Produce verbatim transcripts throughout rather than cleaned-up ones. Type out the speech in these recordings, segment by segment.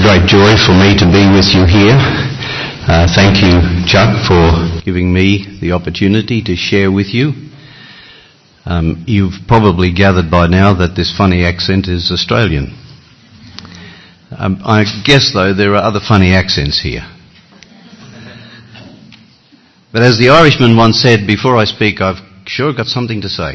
great joy for me to be with you here. Uh, thank you, Chuck, for giving me the opportunity to share with you. Um, you've probably gathered by now that this funny accent is Australian. Um, I guess, though, there are other funny accents here. But as the Irishman once said, before I speak, I've sure got something to say.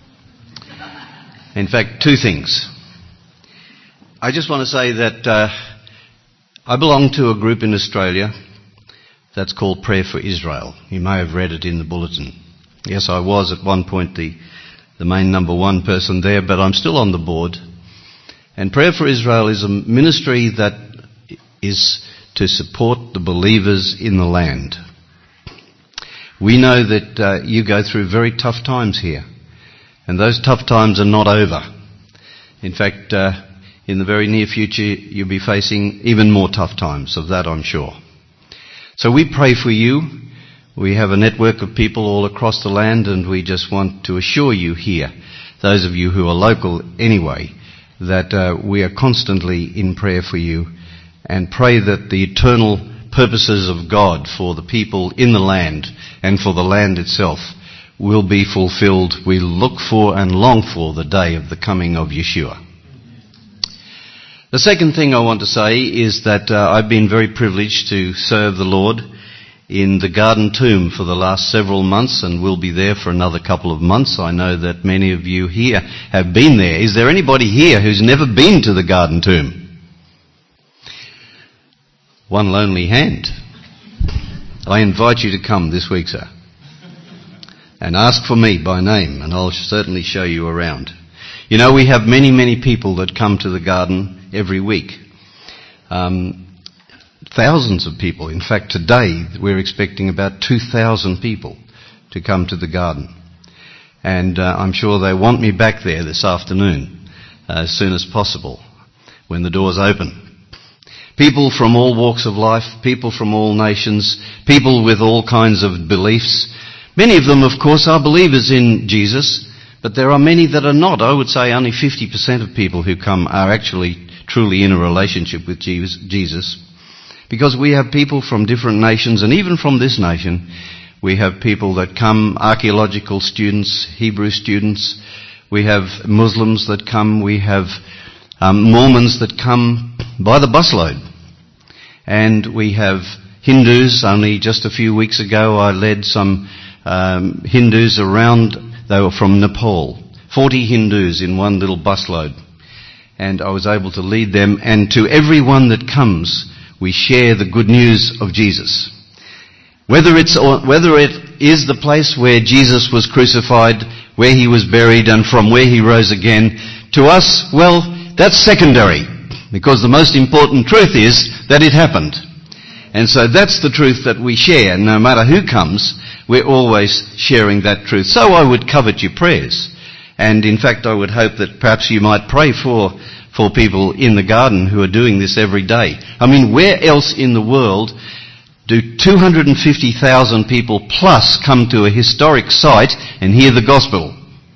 In fact, two things. I just want to say that uh, I belong to a group in Australia that's called Prayer for Israel. You may have read it in the bulletin. Yes, I was at one point the, the main number one person there, but I'm still on the board. And Prayer for Israel is a ministry that is to support the believers in the land. We know that uh, you go through very tough times here, and those tough times are not over. In fact, uh, in the very near future, you'll be facing even more tough times. Of that, I'm sure. So we pray for you. We have a network of people all across the land, and we just want to assure you here, those of you who are local anyway, that uh, we are constantly in prayer for you, and pray that the eternal purposes of God for the people in the land and for the land itself will be fulfilled. We look for and long for the day of the coming of Yeshua. The second thing I want to say is that uh, I've been very privileged to serve the Lord in the Garden Tomb for the last several months, and will be there for another couple of months. I know that many of you here have been there. Is there anybody here who's never been to the Garden Tomb? One lonely hand. I invite you to come this week, sir, and ask for me by name, and I'll certainly show you around. You know, we have many, many people that come to the garden every week. Um, thousands of people. In fact, today we're expecting about two thousand people to come to the garden. And uh, I'm sure they want me back there this afternoon uh, as soon as possible when the doors open. People from all walks of life, people from all nations, people with all kinds of beliefs. Many of them, of course, are believers in Jesus, but there are many that are not. I would say only fifty percent of people who come are actually truly in a relationship with Jesus. Because we have people from different nations, and even from this nation, we have people that come, archaeological students, Hebrew students, we have Muslims that come, we have um, Mormons that come by the busload. And we have Hindus. Only just a few weeks ago I led some um, Hindus around. They were from Nepal. Forty Hindus in one little busload. And I was able to lead them. And to everyone that comes, we share the good news of Jesus. Whether it's or whether it is the place where Jesus was crucified, where he was buried, and from where he rose again, to us, well, that's secondary. Because the most important truth is that it happened. And so that's the truth that we share. No matter who comes, we're always sharing that truth. So I would covet your prayers. And in fact, I would hope that perhaps you might pray for, for people in the garden who are doing this every day. I mean, where else in the world do two hundred fifty thousand people plus come to a historic site and hear the gospel?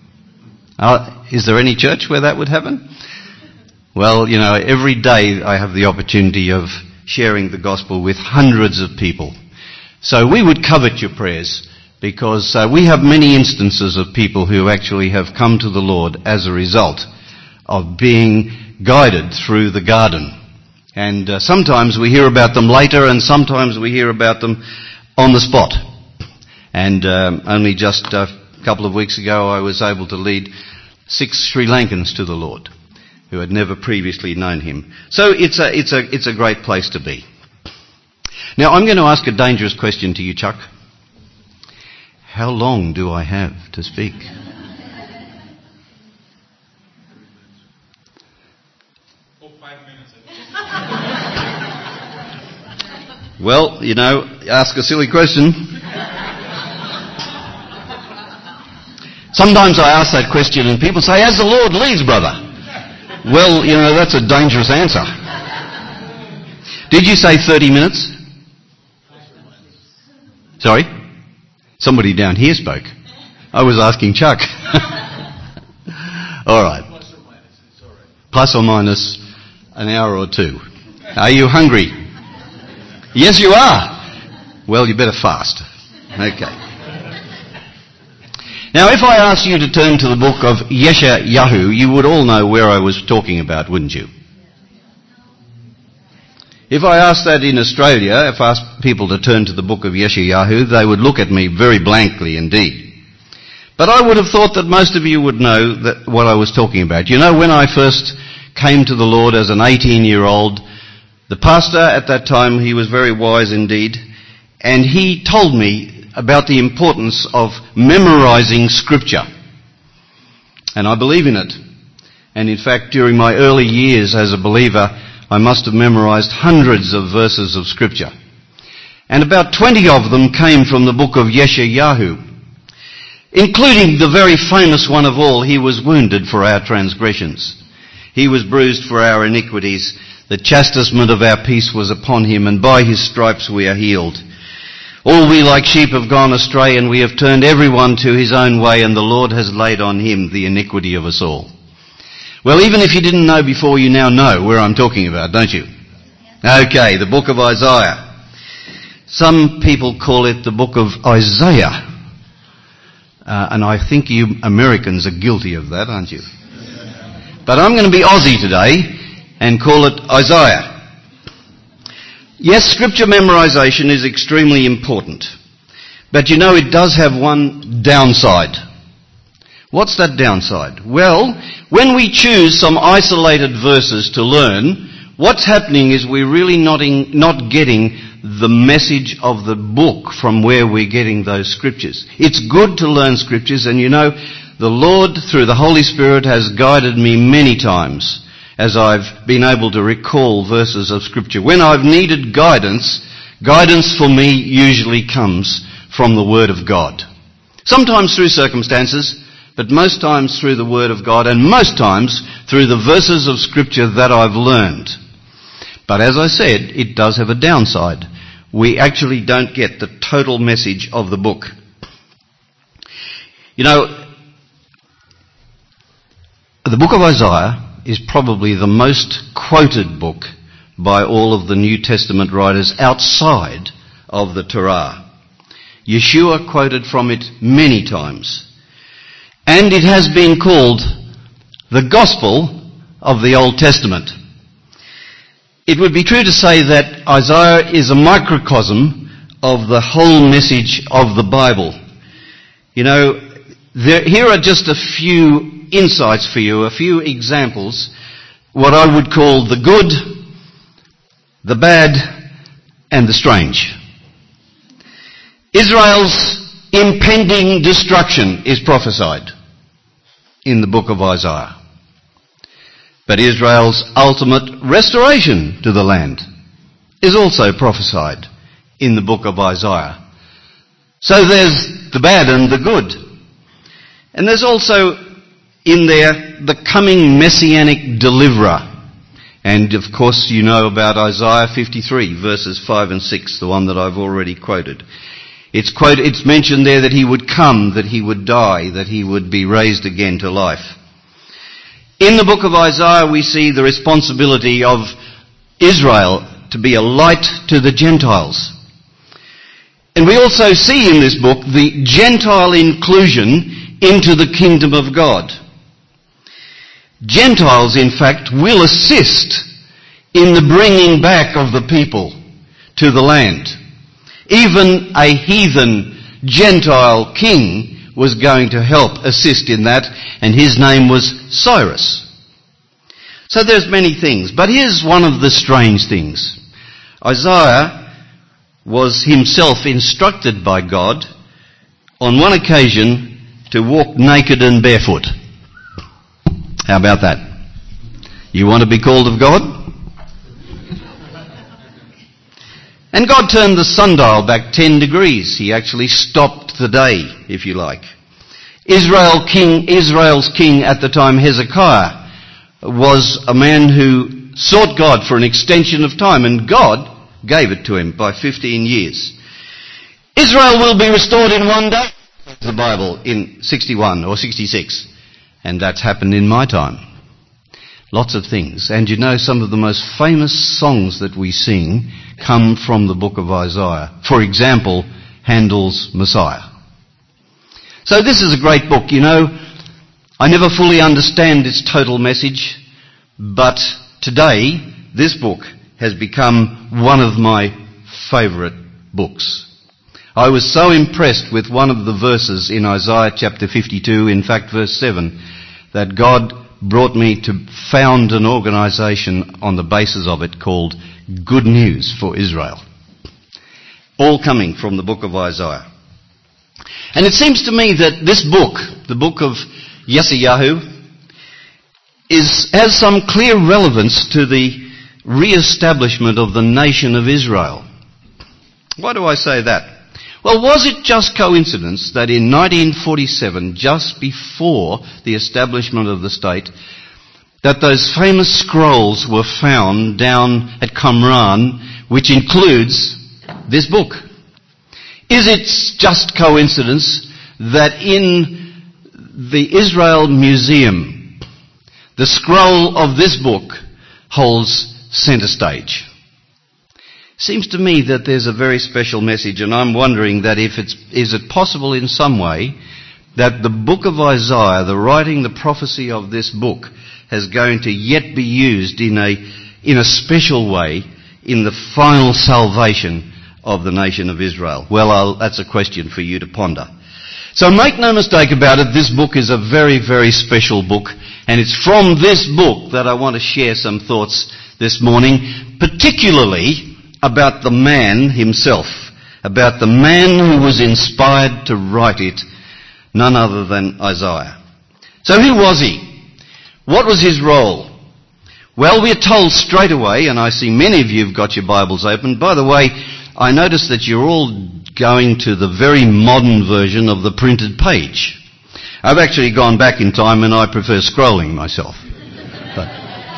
Uh, is there any church where that would happen? Well, you know, every day I have the opportunity of sharing the gospel with hundreds of people. So we would covet your prayers, because uh, we have many instances of people who actually have come to the Lord as a result of being guided through the garden. And uh, sometimes we hear about them later, and sometimes we hear about them on the spot. And um, only just a couple of weeks ago I was able to lead six Sri Lankans to the Lord who had never previously known him. So it's a, it's a, it's a great place to be. Now I'm going to ask a dangerous question to you, Chuck. How long do I have to speak? For five minutes. Well, you know, ask a silly question. Sometimes I ask that question and people say, as the Lord leads, brother. Well, you know, that's a dangerous answer. Did you say thirty minutes? Sorry? Somebody down here spoke. I was asking Chuck. All right. Plus or minus, it's all right. Plus or minus an hour or two. Are you hungry? Yes, you are. Well, you better fast. Okay. Now, if I asked you to turn to the book of Yeshayahu, you would all know where I was talking about, wouldn't you? If I asked that in Australia, if I asked people to turn to the book of Yeshayahu, they would look at me very blankly indeed. But I would have thought that most of you would know that what I was talking about. You know, when I first came to the Lord as an eighteen-year-old, the pastor at that time, he was very wise indeed, and he told me about the importance of memorizing Scripture. And I believe in it. And in fact, during my early years as a believer, I must have memorized hundreds of verses of Scripture. And about twenty of them came from the book of Yeshayahu, including the very famous one of all, he was wounded for our transgressions. He was bruised for our iniquities. The chastisement of our peace was upon him, and by his stripes we are healed. All we like sheep have gone astray, and we have turned everyone to his own way, and the Lord has laid on him the iniquity of us all. Well, even if you didn't know before, you now know where I'm talking about, don't you? Okay, the book of Isaiah. Some people call it the book of Isaiah. Uh, and I think you Americans are guilty of that, aren't you? But I'm going to be Aussie today and call it Isaiah. Yes, scripture memorization is extremely important. But you know, it does have one downside. What's that downside? Well, when we choose some isolated verses to learn, what's happening is we're really not, in, not getting the message of the book from where we're getting those scriptures. It's good to learn scriptures, and you know, the Lord, through the Holy Spirit, has guided me many times as I've been able to recall verses of Scripture. When I've needed guidance, guidance for me usually comes from the Word of God. Sometimes through circumstances, but most times through the Word of God, and most times through the verses of Scripture that I've learned. But as I said, it does have a downside. We actually don't get the total message of the book. You know, the book of Isaiah is probably the most quoted book by all of the New Testament writers outside of the Torah. Yeshua quoted from it many times. And it has been called the Gospel of the Old Testament. It would be true to say that Isaiah is a microcosm of the whole message of the Bible. You know, there, here are just a few insights for you, a few examples, what I would call the good, the bad, and the strange. Israel's impending destruction is prophesied in the book of Isaiah. But Israel's ultimate restoration to the land is also prophesied in the book of Isaiah. So there's the bad and the good. And there's also in there the coming messianic deliverer. And of course you know about Isaiah fifty-three verses five and six, the one that I've already quoted. It's quoted, it's mentioned there that he would come, that he would die, that he would be raised again to life. In the book of Isaiah we see the responsibility of Israel to be a light to the Gentiles. And we also see in this book the Gentile inclusion into the kingdom of God. Gentiles, in fact, will assist in the bringing back of the people to the land. Even a heathen Gentile king was going to help assist in that, and his name was Cyrus. So there's many things, but here's one of the strange things. Isaiah was himself instructed by God on one occasion to walk naked and barefoot. How about that? You want to be called of God? And God turned the sundial back ten degrees. He actually stopped the day, if you like. Israel king, Israel's king at the time, Hezekiah, was a man who sought God for an extension of time, and God gave it to him by fifteen years. Israel will be restored in one day, the Bible, in sixty-one or sixty-six. And that's happened in my time. lots of things. And you know, some of the most famous songs that we sing come from the book of Isaiah. For example, Handel's Messiah. So this is a great book. You know, I never fully understand its total message, but today this book has become one of my favourite books. I was so impressed with one of the verses in Isaiah chapter fifty-two, in fact verse seven, that God brought me to found an organisation on the basis of it called Good News for Israel. All coming from the book of Isaiah. And it seems to me that this book, the book of Yeshayahu, is, has some clear relevance to the re-establishment of the nation of Israel. Why do I say that? Well, was it just coincidence that in nineteen forty-seven, just before the establishment of the state, that those famous scrolls were found down at Qumran, which includes this book? Is it just coincidence that in the Israel Museum, the scroll of this book holds centre stage? Seems to me that there's a very special message, and I'm wondering that if it's, is it possible in some way that the book of Isaiah, the writing, the prophecy of this book, is going to yet be used in a, in a special way in the final salvation of the nation of Israel? Well, I'll, that's a question for you to ponder. So make no mistake about it, this book is a very, very special book, and it's from this book that I want to share some thoughts this morning, particularly about the man himself, about the man who was inspired to write it, none other than Isaiah. So who was he? What was his role? Well, we're told straight away, and I see many of you have got your Bibles open. By the way, I notice that you're all going to the very modern version of the printed page. I've actually gone back in time and I prefer scrolling myself. But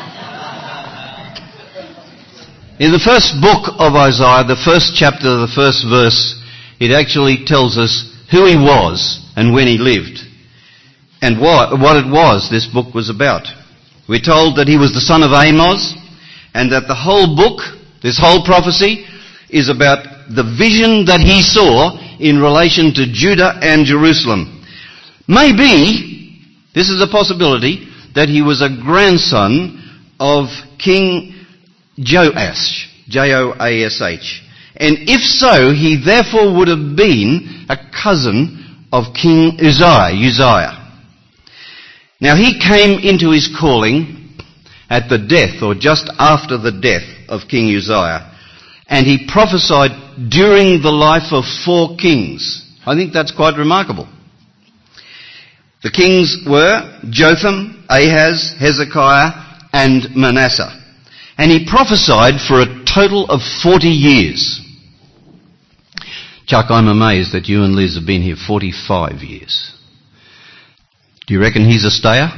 in the first book of Isaiah, the first chapter, the first verse, it actually tells us who he was and when he lived and what, what it was this book was about. We're told that he was the son of Amos and that the whole book, this whole prophecy, is about the vision that he saw in relation to Judah and Jerusalem. Maybe, this is a possibility, that he was a grandson of King Joash, J O A S H. And if so, he therefore would have been a cousin of King Uzziah, Uzziah. Now he came into his calling at the death, or just after the death of King Uzziah, and he prophesied during the life of four kings. I think that's quite remarkable. The kings were Jotham, Ahaz, Hezekiah, and Manasseh. And he prophesied for a total of forty years. Chuck, I'm amazed that you and Liz have been here forty-five years. Do you reckon he's a stayer?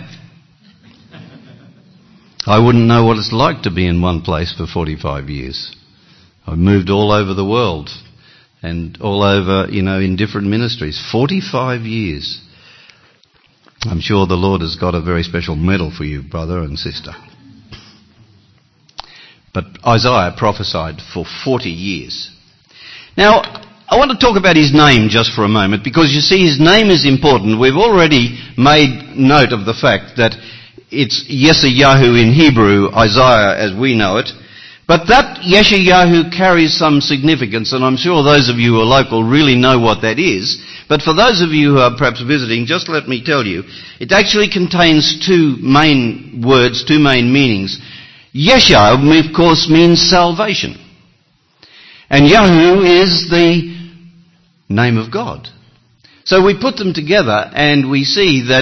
I wouldn't know what it's like to be in one place for forty-five years. I've moved all over the world and all over, you know, in different ministries. forty-five years. I'm sure the Lord has got a very special medal for you, brother and sister. But Isaiah prophesied for forty years. Now, I want to talk about his name just for a moment, because you see his name is important. We've already made note of the fact that it's Yeshayahu in Hebrew, Isaiah as we know it. But that Yeshayahu carries some significance, and I'm sure those of you who are local really know what that is. But for those of you who are perhaps visiting, just let me tell you, it actually contains two main words, two main meanings. Yesha, of course, means salvation. And Yahu is the name of God. So we put them together and we see that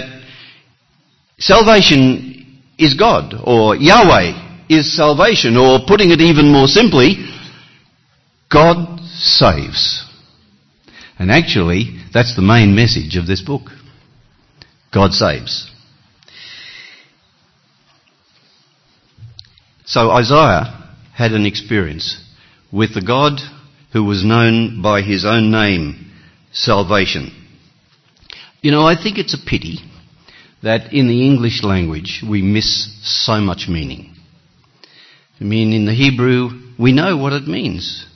salvation is God, or Yahweh is salvation, or putting it even more simply, God saves. And actually, that's the main message of this book. God saves. So Isaiah had an experience with the God who was known by his own name, salvation. You know, I think it's a pity that in the English language we miss so much meaning. I mean, in the Hebrew, we know what it means.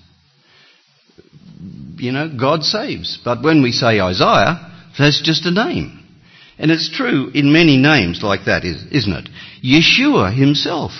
You know, God saves. But when we say Isaiah, that's just a name. And it's true in many names like that, isn't it? Yeshua himself.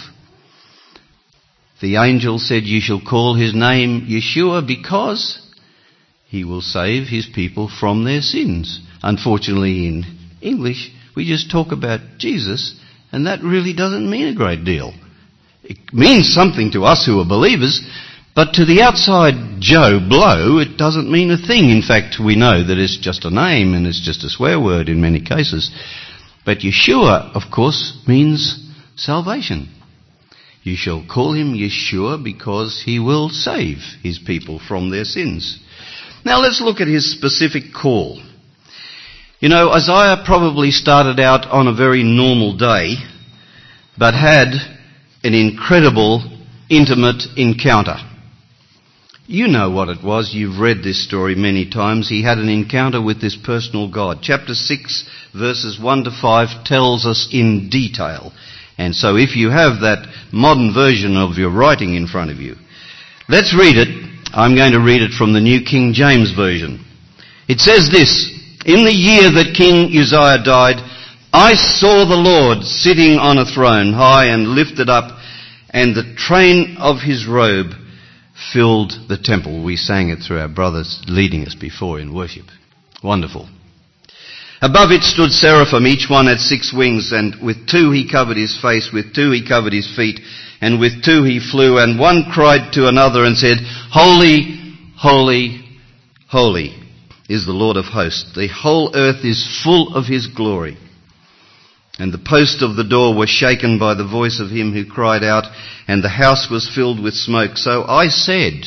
The angel said, "You shall call his name Yeshua because he will save his people from their sins." Unfortunately, in English, we just talk about Jesus, and that really doesn't mean a great deal. It means something to us who are believers, but to the outside Joe Blow, it doesn't mean a thing. In fact, we know that it's just a name and it's just a swear word in many cases. But Yeshua, of course, means salvation. You shall call him Yeshua because he will save his people from their sins. Now let's look at his specific call. You know, Isaiah probably started out on a very normal day, but had an incredible, intimate encounter. You know what it was. You've read this story many times. He had an encounter with this personal God. Chapter six, verses one to five tells us in detail. And so if you have that modern version of your writing in front of you, let's read it. I'm going to read it from the New King James Version. It says this: "In the year that King Uzziah died, I saw the Lord sitting on a throne, high and lifted up, and the train of his robe filled the temple." We sang it through our brothers leading us before in worship. Wonderful. "Above it stood seraphim, each one had six wings, and with two he covered his face, with two he covered his feet, and with two he flew, and one cried to another and said, 'Holy, holy, holy is the Lord of hosts. The whole earth is full of his glory.' And the posts of the door were shaken by the voice of him who cried out, and the house was filled with smoke. So I said,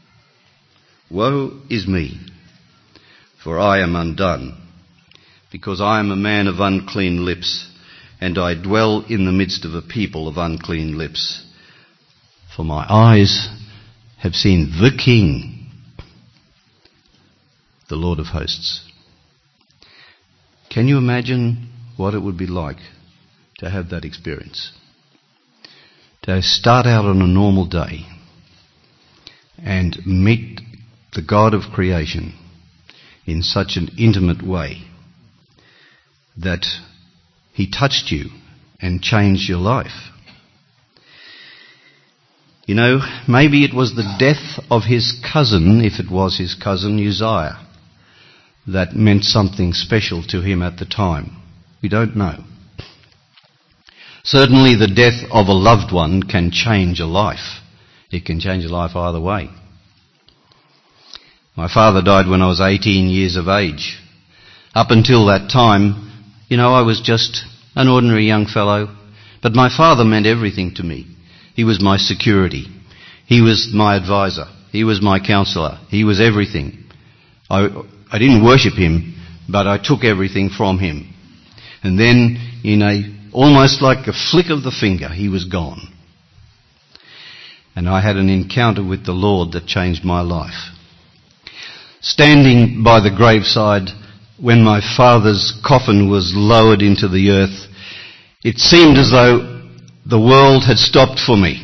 'Woe is me, for I am undone, because I am a man of unclean lips, and I dwell in the midst of a people of unclean lips. For my eyes have seen the King, the Lord of hosts.'" Can you imagine what it would be like to have that experience? To start out on a normal day and meet the God of creation in such an intimate way that he touched you and changed your life. You know, maybe it was the death of his cousin, if it was his cousin Uzziah, that meant something special to him at the time. We don't know. Certainly the death of a loved one can change a life. It can change a life either way. My father died when I was eighteen years of age. Up until that time, you know, I was just an ordinary young fellow, but my father meant everything to me. He was my security. He was my advisor. He was my counsellor. He was everything. I, I didn't worship him, but I took everything from him. And then, in a almost like a flick of the finger, he was gone. And I had an encounter with the Lord that changed my life. Standing by the graveside when my father's coffin was lowered into the earth, it seemed as though the world had stopped for me.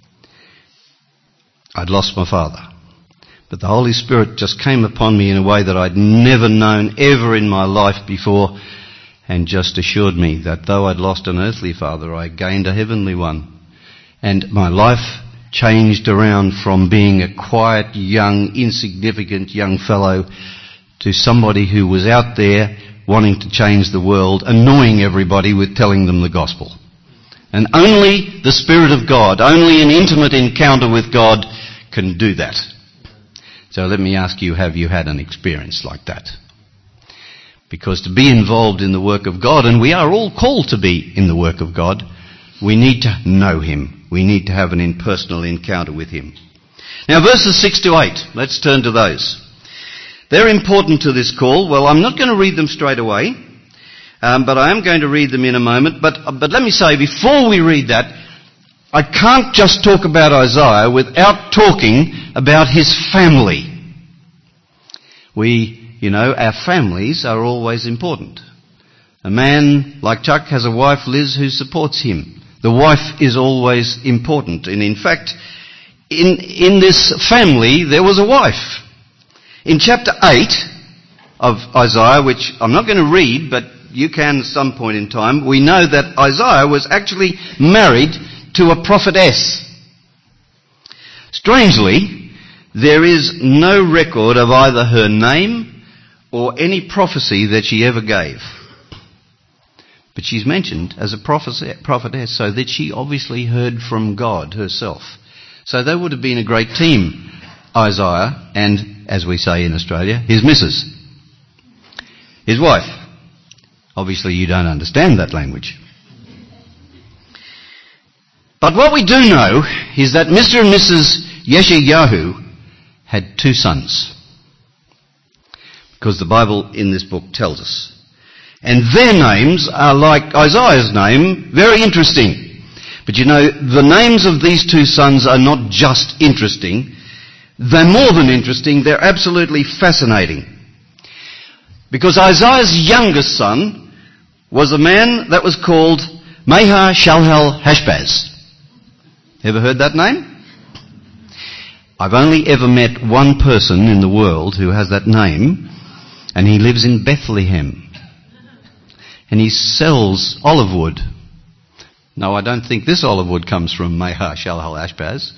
I'd lost my father. But the Holy Spirit just came upon me in a way that I'd never known ever in my life before, and just assured me that though I'd lost an earthly father, I gained a heavenly one. And my life changed around from being a quiet, young, insignificant young fellow to somebody who was out there wanting to change the world, annoying everybody with telling them the gospel. And only the Spirit of God, only an intimate encounter with God can do that. So let me ask you, have you had an experience like that? Because to be involved in the work of God, and we are all called to be in the work of God, we need to know him. We need to have an impersonal encounter with him. Now verses six to eight, let's turn to those. They're important to this call. Well, I'm not going to read them straight away, um, but I am going to read them in a moment. But, but let me say, before we read that, I can't just talk about Isaiah without talking about his family. We, you know, our families are always important. A man like Chuck has a wife, Liz, who supports him. The wife is always important. And in fact, in, in this family, there was a wife. In chapter eight of Isaiah, which I'm not going to read, but you can at some point in time, we know that Isaiah was actually married to a prophetess. Strangely, there is no record of either her name or any prophecy that she ever gave. But she's mentioned as a prophetess, so that she obviously heard from God herself. So they would have been a great team, Isaiah and, as we say in Australia, his missus, his wife. Obviously you don't understand that language. But what we do know is that Mister and Missus Yeshayahu had two sons. Because the Bible in this book tells us. And their names are like Isaiah's name, very interesting. But you know, the names of these two sons are not just interesting. They're more than interesting, they're absolutely fascinating. Because Isaiah's youngest son was a man that was called Maher-shalal-hash-baz. Ever heard that name? I've only ever met one person in the world who has that name, and he lives in Bethlehem. And he sells olive wood. No, I don't think this olive wood comes from Maher-shalal-hash-baz.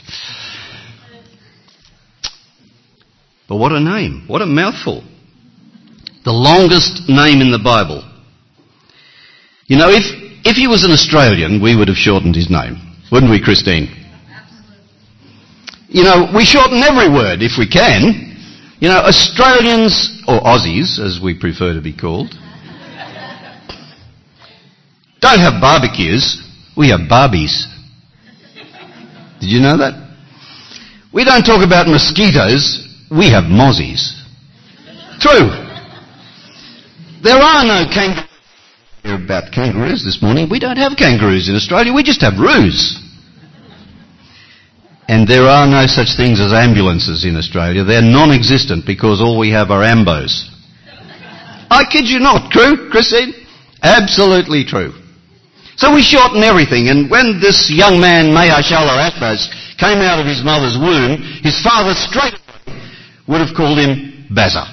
But what a name. What a mouthful. The longest name in the Bible. You know, if, if he was an Australian, we would have shortened his name. Wouldn't we, Christine? Absolutely. You know, we shorten every word if we can. You know, Australians, or Aussies, as we prefer to be called, don't have barbecues. We have barbies. Did you know that? We don't talk about mosquitoes. We have mozzies. True. There are no kangaroos. We're about kangaroos this morning. We don't have kangaroos in Australia. We just have roos. And there are no such things as ambulances in Australia. They're non-existent because all we have are ambos. I kid you not. True, Christine? Absolutely true. So we shorten everything. And when this young man, Maher-shalal-hash-baz, came out of his mother's womb, his father straight away would have called him Bazza.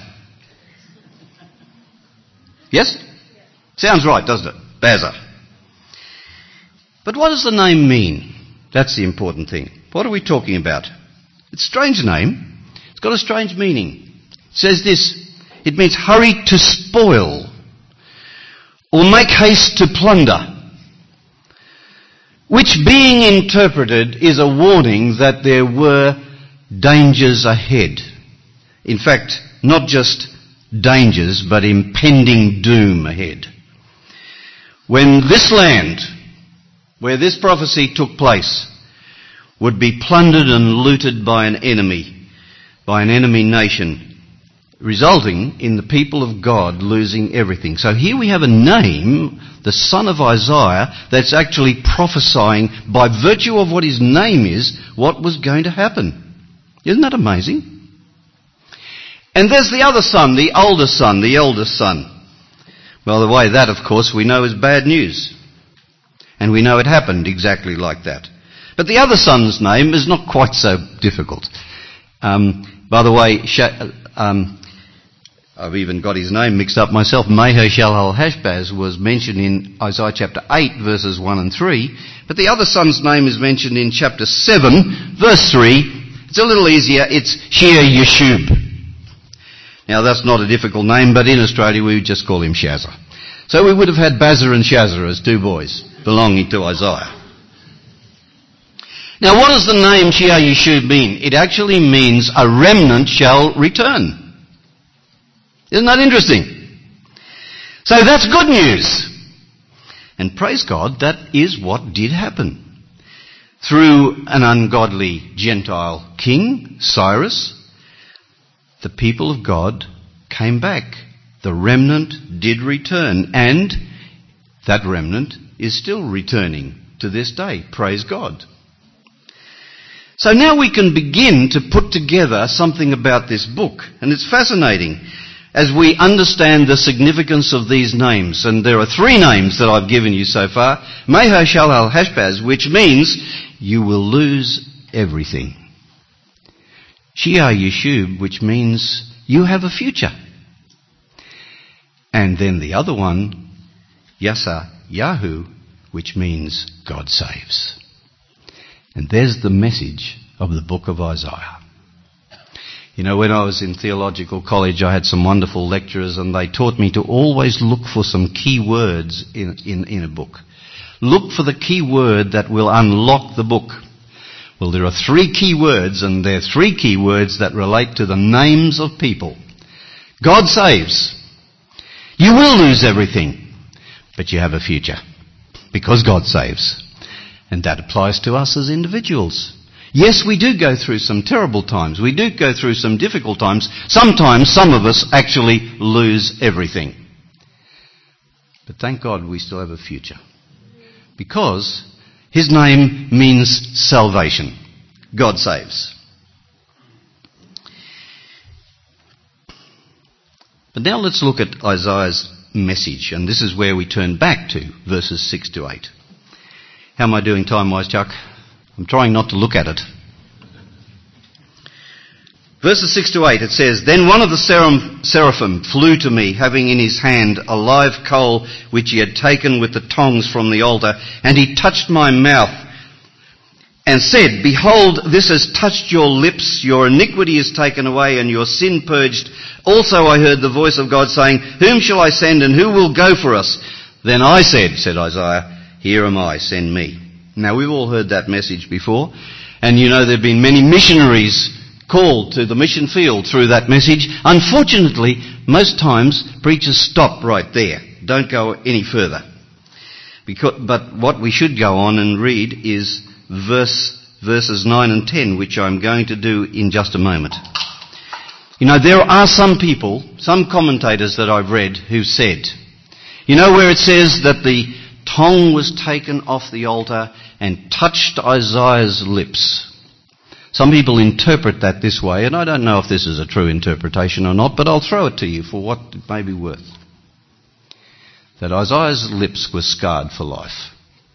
Yes? Sounds right, doesn't it? Bazza. But what does the name mean? That's the important thing. What are we talking about? It's a strange name. It's got a strange meaning. It says this. It means hurry to spoil or make haste to plunder, which being interpreted is a warning that there were dangers ahead. In fact, not just dangers, but impending doom ahead. When this land, where this prophecy took place, would be plundered and looted by an enemy, by an enemy nation, resulting in the people of God losing everything. So here we have a name, the son of Isaiah, that's actually prophesying by virtue of what his name is, what was going to happen. Isn't that amazing? And there's the other son, the older son, the eldest son. Well, the way that, of course, we know is bad news. And we know it happened exactly like that. But the other son's name is not quite so difficult. Um, by the way, um, I've even got his name mixed up myself. Maher-shalal-hash-baz was mentioned in Isaiah chapter eight, verses one and three. But the other son's name is mentioned in chapter seven, verse three. It's a little easier. It's Shear-Yashub. Now, that's not a difficult name, but in Australia we would just call him Shazza. So we would have had Bazza and Shazza as two boys belonging to Isaiah. Now, what does the name Shear-Yashub mean? It actually means a remnant shall return. Isn't that interesting? So that's good news. And praise God, that is what did happen. Through an ungodly Gentile king, Cyrus, the people of God came back. The remnant did return, and that remnant is still returning to this day. Praise God. So now we can begin to put together something about this book, and it's fascinating. as we understand the significance of these names, and there are three names that I've given you so far, Mahar-shalal-hash-baz, which means you will lose everything. Shear-yashub, which means you have a future. And then the other one, Yasar-yahu, which means God saves. And there's the message of the book of Isaiah. You know, when I was in theological college, I had some wonderful lecturers, and they taught me to always look for some key words in, in, in a book. Look for the key word that will unlock the book. Well, there are three key words, and they're three key words that relate to the names of people. God saves. You will lose everything, but you have a future, because God saves. And that applies to us as individuals. Yes, we do go through some terrible times. We do go through some difficult times. Sometimes some of us actually lose everything. But thank God we still have a future. Because his name means salvation. God saves. But now let's look at Isaiah's message. And this is where we turn back to verses six to eight. How am I doing time-wise, Chuck? I'm trying not to look at it. Verses six to eight, it says, Then one of the seraphim flew to me, having in his hand a live coal which he had taken with the tongs from the altar, and he touched my mouth and said, Behold, this has touched your lips, your iniquity is taken away, and your sin purged. Also I heard the voice of God saying, Whom shall I send, and who will go for us? Then I said, said Isaiah, Here am I, send me. Now, we've all heard that message before, and you know there have been many missionaries called to the mission field through that message. Unfortunately, most times preachers stop right there, don't go any further. Because, but what we should go on and read is verse, verses nine and ten, which I'm going to do in just a moment. You know, there are some people, some commentators that I've read who've said, you know where it says that the tongue was taken off the altar and touched Isaiah's lips. Some people interpret that this way, and I don't know if this is a true interpretation or not, but I'll throw it to you for what it may be worth. That Isaiah's lips were scarred for life.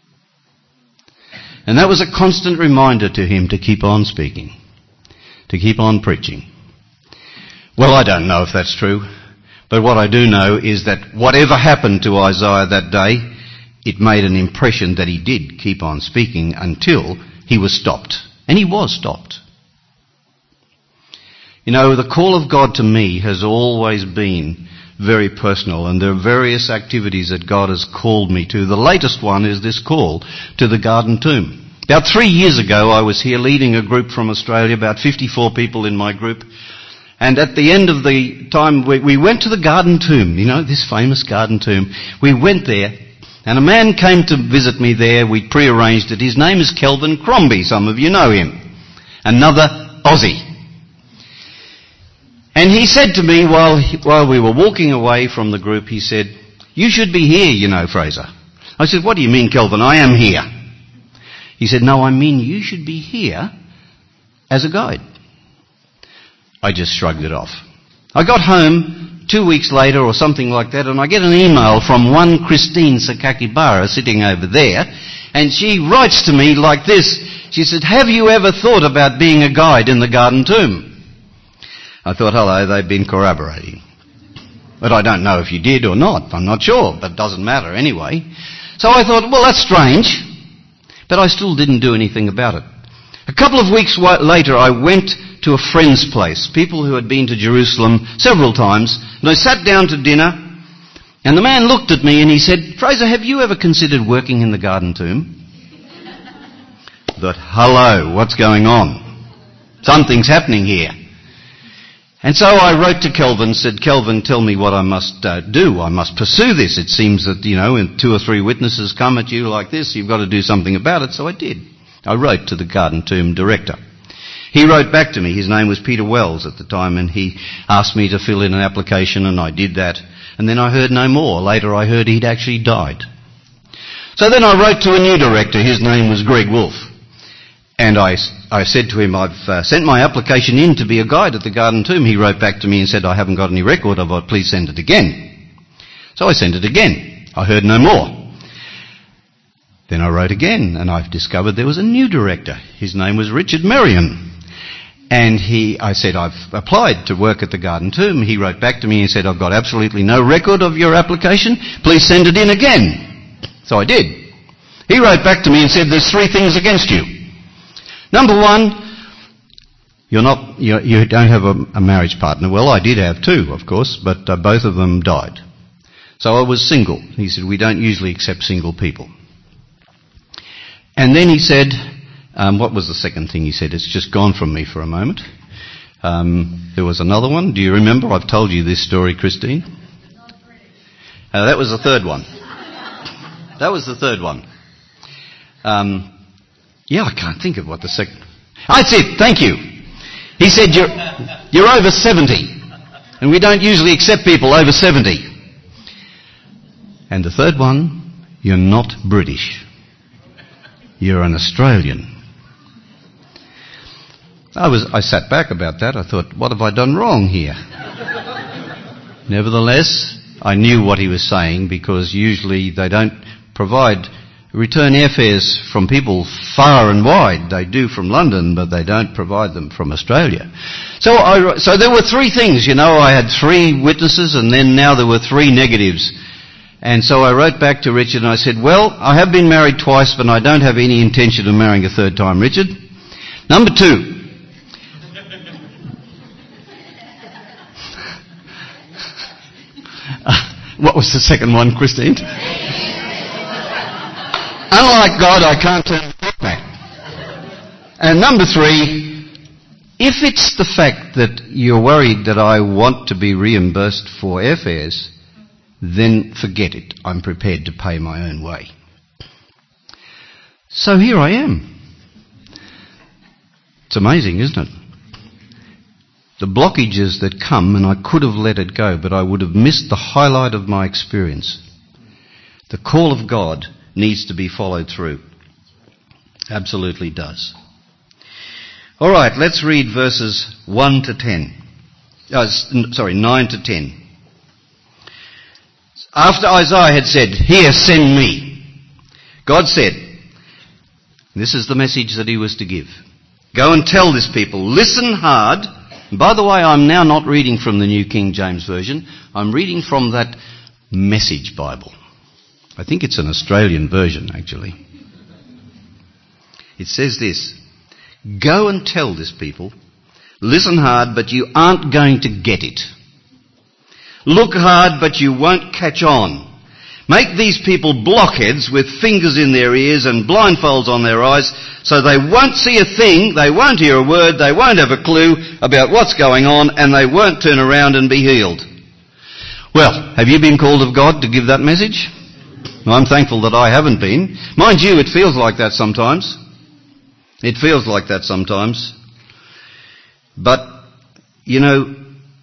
And that was a constant reminder to him to keep on speaking, to keep on preaching. Well, I don't know if that's true, but what I do know is that whatever happened to Isaiah that day, it made an impression that he did keep on speaking until he was stopped. And he was stopped. You know, the call of God to me has always been very personal, and there are various activities that God has called me to. The latest one is this call to the Garden Tomb. About three years ago, I was here leading a group from Australia, about fifty-four people in my group. And at the end of the time, we, we went to the Garden Tomb, you know, this famous Garden Tomb. We went there. And a man came to visit me there. We'd prearranged it. His name is Kelvin Crombie. Some of you know him. Another Aussie. And he said to me while he, while we were walking away from the group, he said, You should be here, you know, Fraser. I said, What do you mean, Kelvin? I am here. He said, No, I mean you should be here as a guide. I just shrugged it off. I got home two weeks later or something like that, and I get an email from one Christine Sakakibara sitting over there, and she writes to me like this. She said, Have you ever thought about being a guide in the Garden Tomb? I thought, hello, they've been corroborating. But I don't know if you did or not. I'm not sure, but it doesn't matter anyway. So I thought, well, that's strange, but I still didn't do anything about it. A couple of weeks later, I went to a friend's place, people who had been to Jerusalem several times, and I sat down to dinner, and the man looked at me and he said, Fraser, have you ever considered working in the Garden Tomb? I thought, hello, what's going on? Something's happening here. And so I wrote to Kelvin, said, Kelvin, tell me what I must uh, do. I must pursue this. It seems that, you know, when two or three witnesses come at you like this, you've got to do something about it. So I did. I wrote to the Garden Tomb director. He wrote back to me. His name was Peter Wells at the time, and he asked me to fill in an application, and I did that. And then I heard no more. Later I heard he'd actually died. So then I wrote to a new director. His name was Greg Wolfe. And I, I said to him, I've uh, sent my application in to be a guide at the Garden Tomb. He wrote back to me and said, I haven't got any record of it, please send it again. So I sent it again. I heard no more. Then I wrote again, and I've discovered there was a new director. His name was Richard Merriam. And he, I said, I've applied to work at the Garden Tomb. He wrote back to me and said, I've got absolutely no record of your application. Please send it in again. So I did. He wrote back to me and said, there's three things against you. Number one, you're not, you're, you don't have a, a marriage partner. Well, I did have two, of course, but uh, both of them died. So I was single. He said, we don't usually accept single people. And then he said, um, what was the second thing he said? It's just gone from me for a moment. Um, there was another one. Do you remember? I've told you this story, Christine. Uh, that was the third one. That was the third one. Um, yeah, I can't think of what the second... That's it, thank you. He said, you're, you're over seventy, and we don't usually accept people over seventy. And the third one, you're not British. You're an Australian. I was, I sat back about that. I thought, what have I done wrong here? Nevertheless, I knew what he was saying, because usually they don't provide return airfares from people far and wide. They do from London, but they don't provide them from Australia. So I, so there were three things, you know. I had three witnesses, and then now there were three negatives. And so I wrote back to Richard and I said, well, I have been married twice, but I don't have any intention of marrying a third time, Richard. Number two. What was the second one, Christine? Unlike God, I can't turn the clock back. And number three, if it's the fact that you're worried that I want to be reimbursed for airfares, then forget it. I'm prepared to pay my own way. So here I am. It's amazing, isn't it? The blockages that come, and I could have let it go, but I would have missed the highlight of my experience. The call of God needs to be followed through. Absolutely does. All right, let's read verses one to ten. Oh, sorry, nine to ten. After Isaiah had said, here, send me, God said, this is the message that he was to give. Go and tell this people, listen hard. And by the way, I'm now not reading from the New King James Version. I'm reading from that Message Bible. I think it's an Australian version, actually. It says this, go and tell this people, listen hard, but you aren't going to get it. Look hard, but you won't catch on. Make these people blockheads with fingers in their ears and blindfolds on their eyes, so they won't see a thing, they won't hear a word, they won't have a clue about what's going on, and they won't turn around and be healed. Well, have you been called of God to give that message? I'm thankful that I haven't been. Mind you, it feels like that sometimes. It feels like that sometimes. But, you know,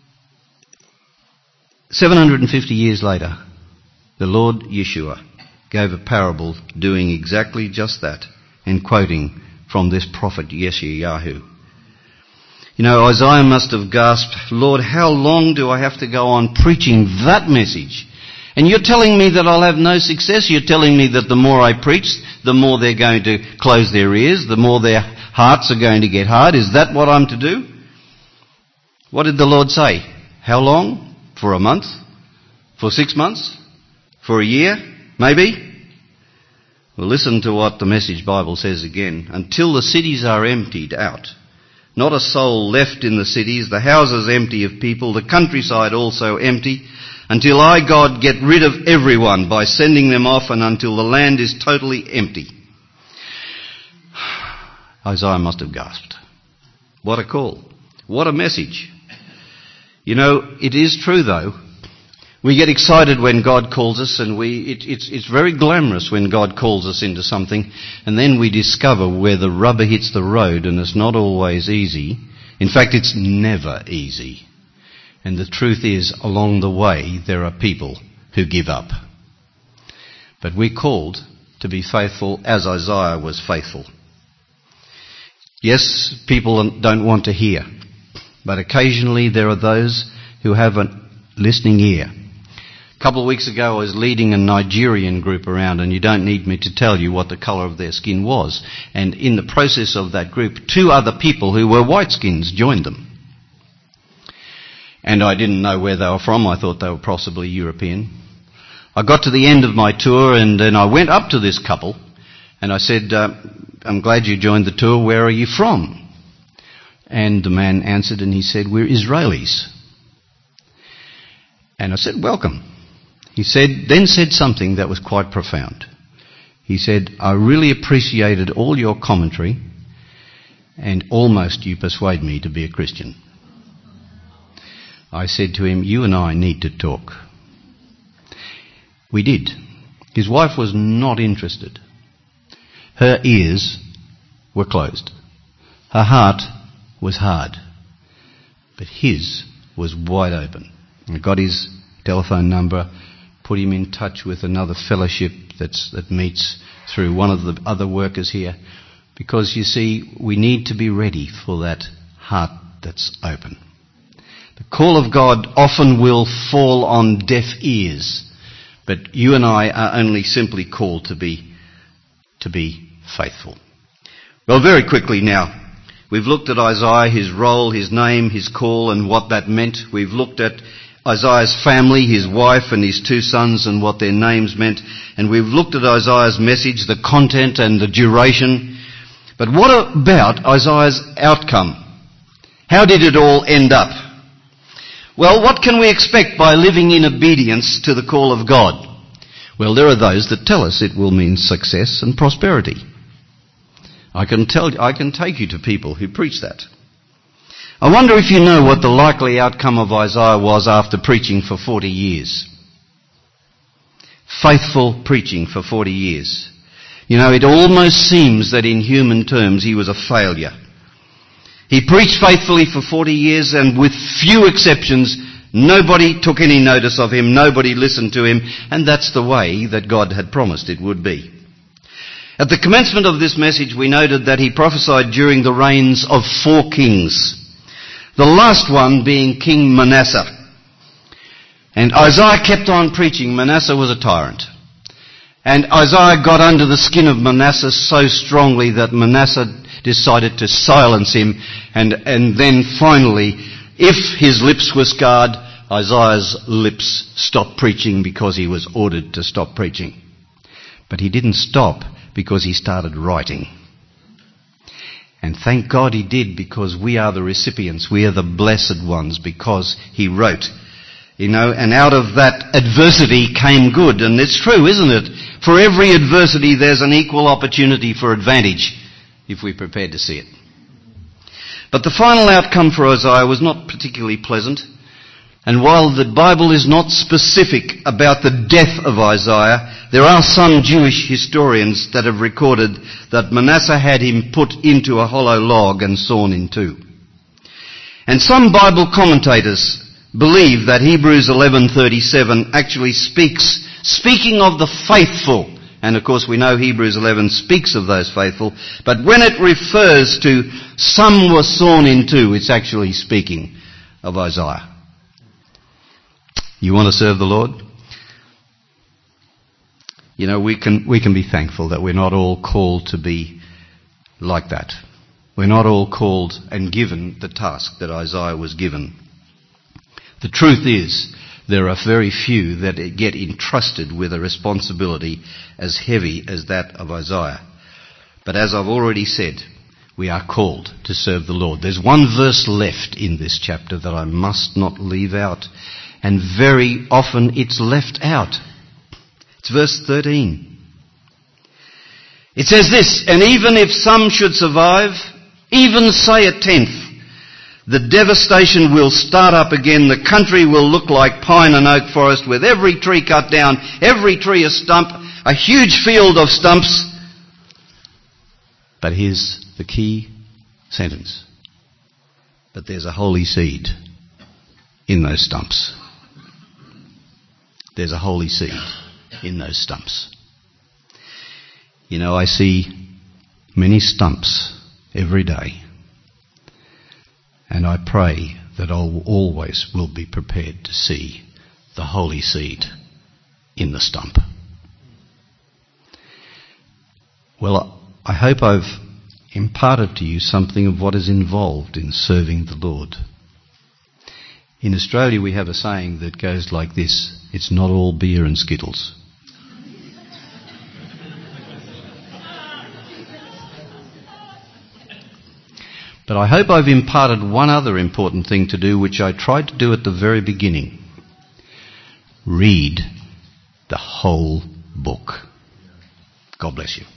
seven hundred fifty years later, the Lord Yeshua gave a parable doing exactly just that, and quoting from this prophet Yeshayahu. You know, Isaiah must have gasped, Lord, how long do I have to go on preaching that message? And you're telling me that I'll have no success? You're telling me that the more I preach, the more they're going to close their ears, the more their hearts are going to get hard? Is that what I'm to do? What did the Lord say? How long? For a month? For six months? For a year? Maybe? Well, listen to what the Message Bible says again. Until the cities are emptied out, not a soul left in the cities, the houses empty of people, the countryside also empty, until I, God, get rid of everyone by sending them off, and until the land is totally empty. Isaiah must have gasped. What a call. What a message. You know, it is true though. We get excited when God calls us, and we it, it's, it's very glamorous when God calls us into something, and then we discover where the rubber hits the road, and it's not always easy. In fact, it's never easy. And the truth is, along the way, there are people who give up. But we're called to be faithful as Isaiah was faithful. Yes, people don't want to hear, but occasionally there are those who have a listening ear. A couple of weeks ago I was leading a Nigerian group around, and you don't need me to tell you what the colour of their skin was. And in the process of that group, two other people who were white-skins joined them. And I didn't know where they were from. I thought they were possibly European. I got to the end of my tour, and then I went up to this couple, and I said, uh, I'm glad you joined the tour. Where are you from? And the man answered, and he said, we're Israelis. And I said, welcome. He said, then said something that was quite profound. He said, I really appreciated all your commentary, and almost you persuade me to be a Christian. I said to him, you and I need to talk. We did. His wife was not interested. Her ears were closed. Her heart was hard. But his was wide open. I got his telephone number, put him in touch with another fellowship that's, that meets through one of the other workers here. Because, you see, we need to be ready for that heart that's open. The call of God often will fall on deaf ears. But you and I are only simply called to be, to be faithful. Well, very quickly now, we've looked at Isaiah, his role, his name, his call, and what that meant. We've looked at Isaiah's family, his wife and his two sons, and what their names meant. And we've looked at Isaiah's message, the content and the duration. But what about Isaiah's outcome? How did it all end up? Well, what can we expect by living in obedience to the call of God? Well, there are those that tell us it will mean success and prosperity. I can tell, I can take you to people who preach that. I wonder if you know what the likely outcome of Isaiah was after preaching for forty years. Faithful preaching for forty years. You know, it almost seems that in human terms he was a failure. He preached faithfully for forty years, and with few exceptions, nobody took any notice of him, nobody listened to him, and that's the way that God had promised it would be. At the commencement of this message, we noted that he prophesied during the reigns of four kings, the last one being King Manasseh. And Isaiah kept on preaching. Manasseh was a tyrant. And Isaiah got under the skin of Manasseh so strongly that Manasseh decided to silence him, and, and then finally, if his lips were scarred, Isaiah's lips stopped preaching because he was ordered to stop preaching. But he didn't stop because he started writing. And thank God he did, because we are the recipients, we are the blessed ones, because he wrote. You know, and out of that adversity came good, and it's true, isn't it? For every adversity there's an equal opportunity for advantage, if we're prepared to see it. But the final outcome for Isaiah was not particularly pleasant. And while the Bible is not specific about the death of Isaiah, there are some Jewish historians that have recorded that Manasseh had him put into a hollow log and sawn in two. And some Bible commentators believe that Hebrews eleven thirty-seven actually speaks, speaking of the faithful. And of course we know Hebrews eleven speaks of those faithful, but when it refers to some were sawn in two, it's actually speaking of Isaiah. You want to serve the Lord? You know, we can, we can be thankful that we're not all called to be like that. We're not all called and given the task that Isaiah was given. The truth is, there are very few that get entrusted with a responsibility as heavy as that of Isaiah. But as I've already said, we are called to serve the Lord. There's one verse left in this chapter that I must not leave out. And very often it's left out. It's verse thirteen. It says this, and even if some should survive, even say a tenth, the devastation will start up again. The country will look like pine and oak forest, with every tree cut down, every tree a stump, a huge field of stumps. But here's the key sentence. But there's a holy seed in those stumps. There's a holy seed in those stumps. You know, I see many stumps every day. And I pray that I always will be prepared to see the holy seed in the stump. Well, I hope I've imparted to you something of what is involved in serving the Lord. In Australia we have a saying that goes like this: it's not all beer and Skittles. But I hope I've imparted one other important thing to do, which I tried to do at the very beginning. Read the whole book. God bless you.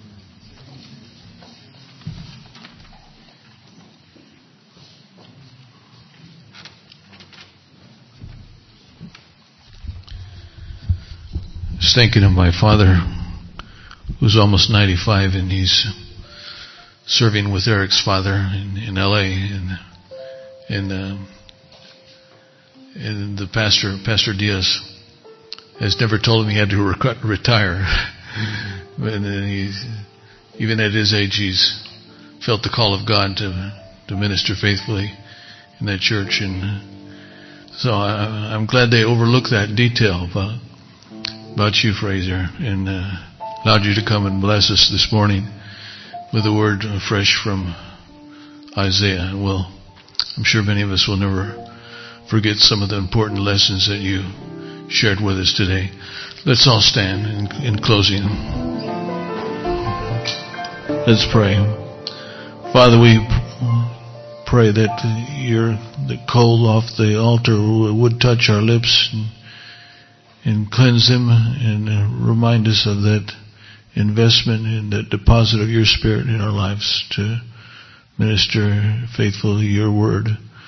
I was thinking of my father, who's almost ninety-five, and he's serving with Eric's father in, in L A, and and uh, and the pastor, Pastor Diaz, has never told him he had to rec- retire. And he, even at his age, he's felt the call of God to to minister faithfully in that church, and so I, I'm glad they overlooked that detail about, about you, Fraser, and uh, allowed you to come and bless us this morning with a word fresh from Isaiah. Well, I'm sure many of us will never forget some of the important lessons that you shared with us today. Let's all stand in, in closing. Let's pray. Father, we pray that your the coal off the altar would touch our lips and, and cleanse them, and remind us of that investment in the deposit of your Spirit in our lives to minister faithfully your word.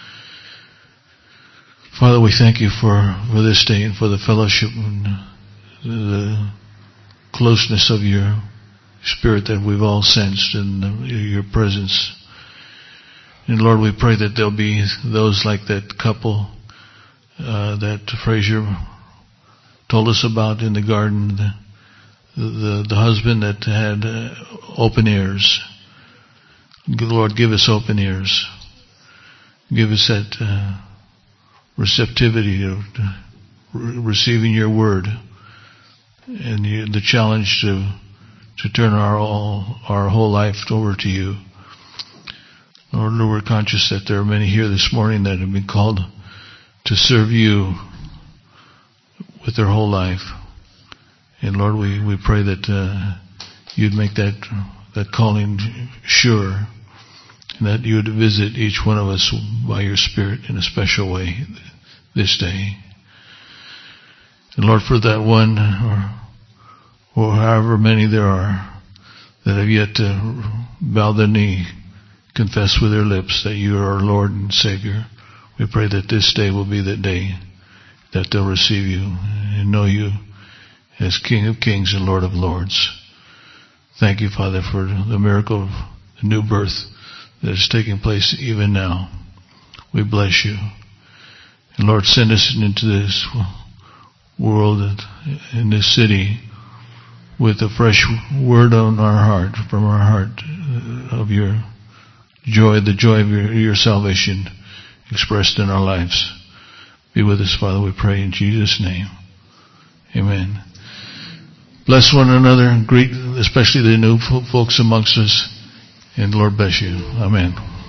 Father, we thank you for, for this day and for the fellowship and the closeness of your Spirit that we've all sensed in the, your presence. And Lord, we pray that there'll be those like that couple uh, that Fraser told us about in the garden, the The, the husband that had uh, open ears. Lord, give us open ears. Give us that uh, receptivity of re- receiving your word, and you, the challenge to to turn our all our whole life over to you. Lord, we're conscious that there are many here this morning that have been called to serve you with their whole life. And Lord, we, we pray that uh, you'd make that that calling sure, and that you would visit each one of us by your Spirit in a special way this day. And Lord, for that one, or, or however many there are that have yet to bow their knee, confess with their lips that you are our Lord and Savior, we pray that this day will be the day that they'll receive you and know you as King of Kings and Lord of Lords. Thank you, Father, for the miracle of the new birth that is taking place even now. We bless you. And Lord, send us into this world, in this city, with a fresh word on our heart, from our heart, of your joy, the joy of your, your salvation expressed in our lives. Be with us, Father, we pray in Jesus' name. Amen. Bless one another, greet especially the new folks amongst us, and Lord bless you. Amen.